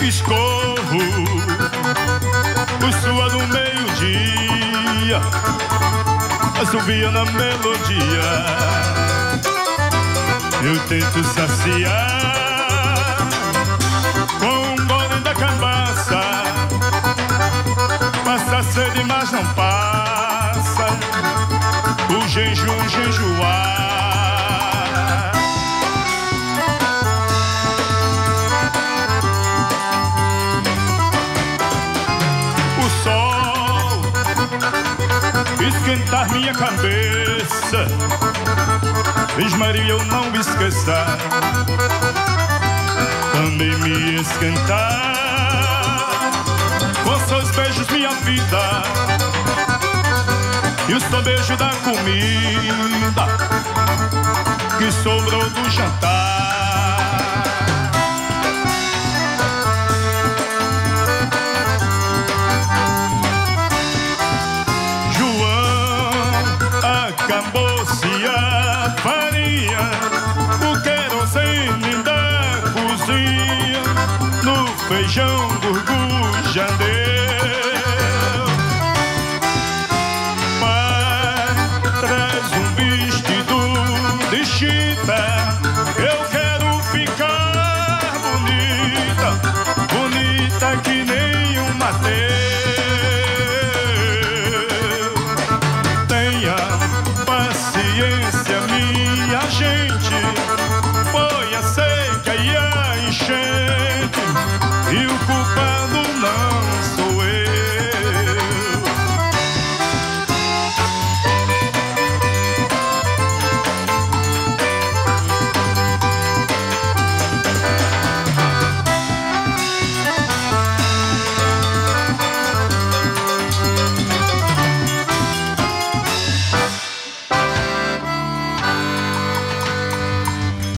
escorro o suor do meio-dia, assobia na melodia. Eu tento saciar com um gole da cabaça, passa a sede mas não passa o jejum jejuar. Esquentar minha cabeça, Maria, eu não me esqueça. Também me esquentar com seus beijos, minha vida, e o seu beijo da comida que sobrou do jantar.